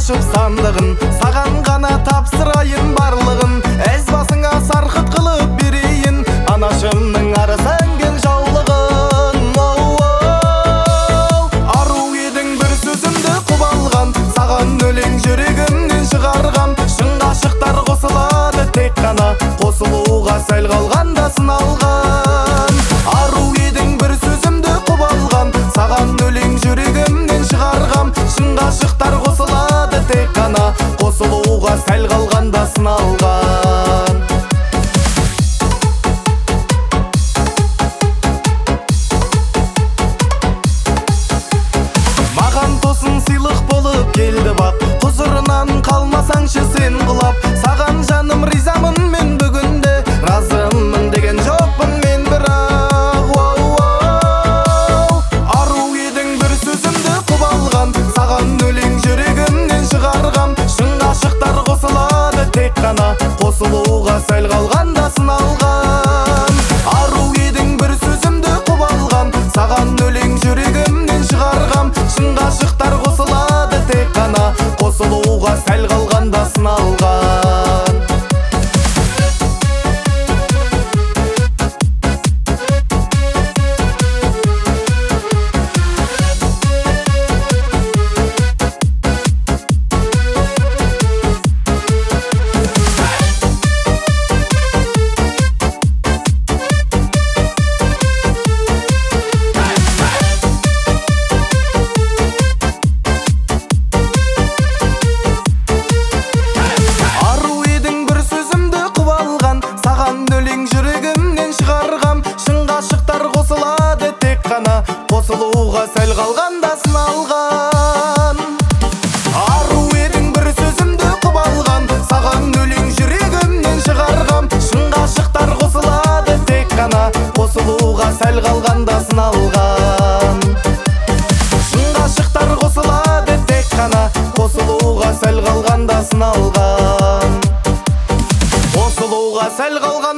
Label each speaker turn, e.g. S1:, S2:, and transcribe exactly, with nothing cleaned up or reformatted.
S1: ашып сандығын, саған ғана тапсырайын барлығын. Әз басыңа сарқыт қылып берейін, анашымның арысанген жаулығын. Ару едің бір сөзімді құп алған, саған өлең жүрегімнен шығарғам. Шын ғашықтар қосылады тек қана, қосылуға сәл қалғанда сыналған. Ару едің бір сөзімді құп алған, саған өлең жүрегімнен шығарғам. Шын ғашықтар қосылады тек қана, қосылуға сәл қалғанда сыналған. Маған тосын сыйлық болып келді бақ, құзырынан қалмасаңшы сен құлап. Саған жаным ризамын мен бүгінде, разымын деген жоқпын мен бірақ. Ару едің бір сөзімді құп алған, саған өлең жүрегімнен шығарғам. Шын ғашықтар қосылады тек қана, қосылуға сәл қалғанда сыналған. Ару едің бір сөзімді құп алған, саған өлең жүрегімнен шығарғам. Шын ғашықтар қосылады тек қана, қосылуға сәл қалғанда сыналған. Саған өлең жүрегімнен шығарғам. Шын ғашықтар қосылады тек қана, қосылуға сәл қалғанда сыналған. Ару едің бір сөзімді құп алған, саған өлең жүрегімнен шығарғам. Шын ғашықтар қосылады тек қана, қосылуға сәл қалғанда сыналған. Шын ғашықтар қосылады тек қана, қосылуға сәл қалғанда сыналған. Қосылуға сәл қалған